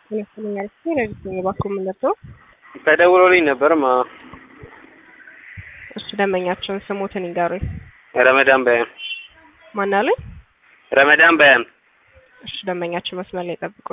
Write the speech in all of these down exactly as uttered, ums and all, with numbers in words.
ይመስለኛል ሲረጅኝ ባኩም ለቶ ተደውሎልኝ ነበርማ። እሱ ደመኛቸውን ስሙትን ይጋሩኝ። ረመዳን በያን ማን አለኝ? ረመዳን በያን። እሱ ደመኛቸው መስመር ላይ ጠብቁ።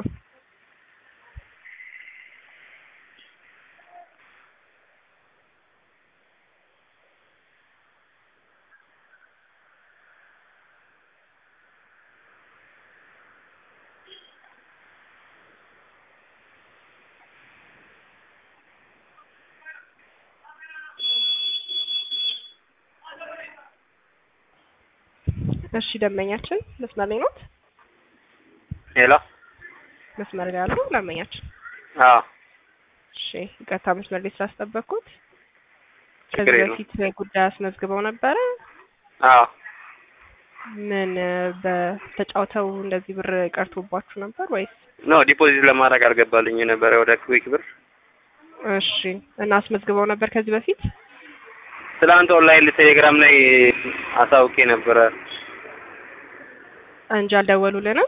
እሺ ደመኛችን መስመር ላይ ነው? ሄሎ መስመር ላይ አሉ ደመኛችን? አዎ እሺ ይቅርታ መስመር ላይ ስላስጠበቅኩት። ከዚህ በፊት ጉዳይ አስመዝግበው ነበረ? አዎ ምን በተጫውተው እንደዚህ ብር ቀርቶባችሁ ነበር ወይስ? ኖ ዲፖዚት ለማድረግ አልገባልኝ ነበር ወደ ኩዊክ ብር። እሺ እና አስመዝግበው ነበር ከዚህ በፊት? ትላንት ኦንላይን ቴሌግራም ላይ አሳውቄ ነበር እንጂ አልደወሉልንም።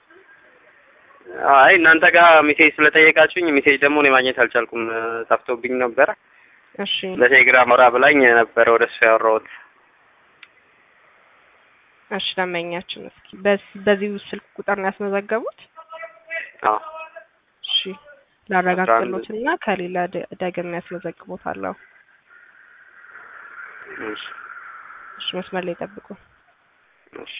አይ እናንተ ጋር ሜሴጅ ስለጠየቃችሁኝ ሜሴጅ ደግሞ እኔ ማግኘት አልቻልኩም፣ ጠፍቶብኝ ነበር። እሺ ለቴሌግራም አውራ ብላኝ ነበር ወደሱ ያወራሁት። እሺ ደመኛችን እስኪ በዚህ ስልክ ቁጥር ነው ያስመዘገቡት? አዎ እሺ ላረጋግጥልዎትና ከሌላ ደግሜ ያስመዘግቦታለሁ። እሺ እሺ መስመር ላይ ጠብቁ። እሺ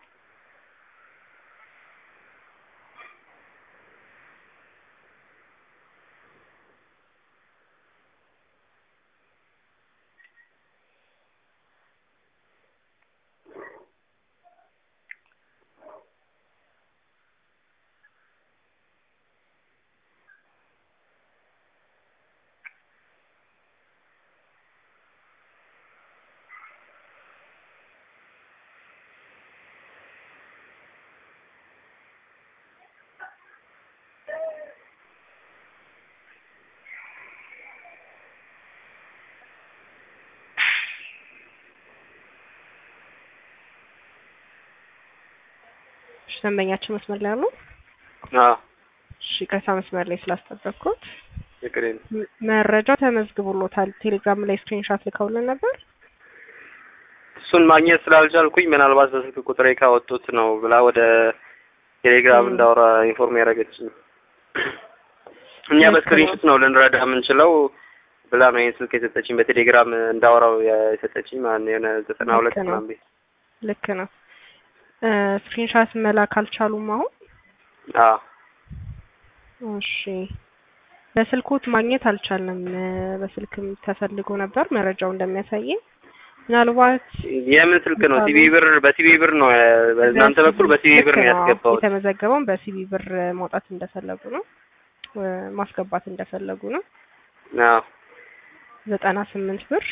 ደንበኛችን መስመር ላይ አሉ? አዎ እሺ ከሳ መስመር ላይ ስላስጠበቅኩት ይቅርታ። መረጃው ተመዝግቦሎታል። ቴሌግራም ላይ ስክሪንሾት ልከውልን ነበር። እሱን ማግኘት ስላልቻልኩኝ ምናልባት በስልክ ቁጥሬ ካወጡት ነው ብላ ወደ ቴሌግራም እንዳወራ ኢንፎርም ያደረገችኝ። እኛ በስክሪንሾት ነው ልንረዳ የምንችለው ብላ ነው ይሄን ስልክ የሰጠችኝ፣ በቴሌግራም እንዳወራው የሰጠችኝ ማለት ነው። የሆነ ዘጠና ሁለት ምናምን ቤት ልክ ነው። ስክሪንሾት መላክ አልቻሉም አሁን? አዎ እሺ በስልኩት ማግኘት አልቻልንም። በስልክም ተፈልጎ ነበር መረጃው እንደሚያሳየኝ። ምናልባት የምን ስልክ ነው? ሲቢ ብር በሲቢ ብር ነው በእናንተ በኩል በሲቢ ብር ነው ያስገባው። የተመዘገበው በሲቢ ብር ማውጣት እንደፈለጉ ነው ማስገባት እንደፈለጉ ነው። አዎ ዘጠና ስምንት ብር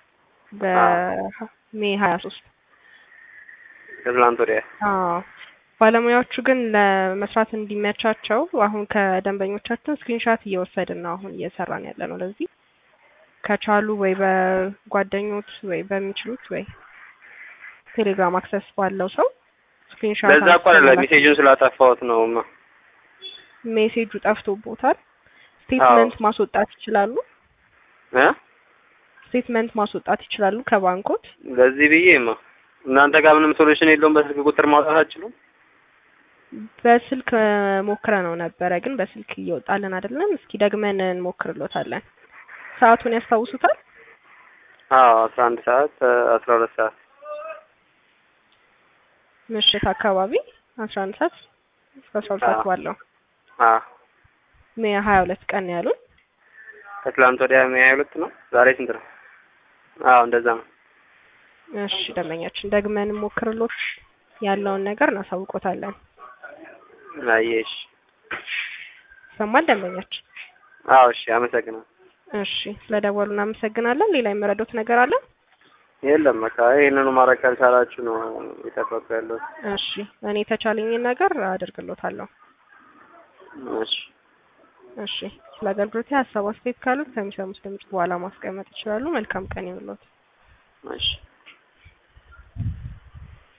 በሜይ ሀያ ሶስት ከትላንት ወዲያ። አዎ ባለሙያዎቹ ግን ለመስራት እንዲመቻቸው አሁን ከደንበኞቻችን ስክሪንሾት እየወሰድን ነው አሁን እየሰራን ያለ ነው። ለዚህ ከቻሉ ወይ በጓደኞች ወይ በሚችሉት ወይ ቴሌግራም አክሰስ ባለው ሰው ስክሪንሾት ለዛ እኮ አይደለም ሜሴጁን ስላጠፋሁት ነው። ሜሴጁ ጠፍቶቦታል። ስቴትመንት ማስወጣት ይችላሉ እ ስቴትመንት ማስወጣት ይችላሉ ከባንኮት። ለዚህ ብዬማ እናንተ ጋር ምንም ሶሉሽን የለውም? በስልክ ቁጥር ማውጣት አትችሉም? በስልክ ሞክረ ነው ነበረ ግን በስልክ እየወጣልን አይደለም። እስኪ ደግመን እንሞክርሎታለን። ሰዓቱን ያስታውሱታል? አዎ አስራ አንድ ሰዓት አስራ ሁለት ሰዓት ምሽት አካባቢ አስራ አንድ ሰዓት እስከ አስራ ሁለት ሰዓት ባለው። አዎ ሜይ ሀያ ሁለት ቀን ያሉን ከትላንት ወዲያ ሜይ ሀያ ሁለት ነው። ዛሬ ስንት ነው? አዎ እንደዛ ነው። እሺ ደንበኛችን ደግመን ሞክርሎት ያለውን ነገር እናሳውቆታለን። አየሽ ሰማል ደንበኛችን? አዎ እሺ አመሰግናለሁ። እሺ ስለደወሉ እናመሰግናለን። ሌላ የመረዶት ነገር አለ? የለም በቃ ይሄንኑ ማድረግ ካልቻላችሁ ነው የጠበቀው ያለው። እሺ እኔ ተቻለኝን ነገር አደርግሎታለሁ። እሺ እሺ ስለ አገልግሎት ሀሳብ አስተያየት ካሉት ከሚሰሙት ድምጽ በኋላ ማስቀመጥ ይችላሉ። መልካም ቀን ይሁንልዎት። እሺ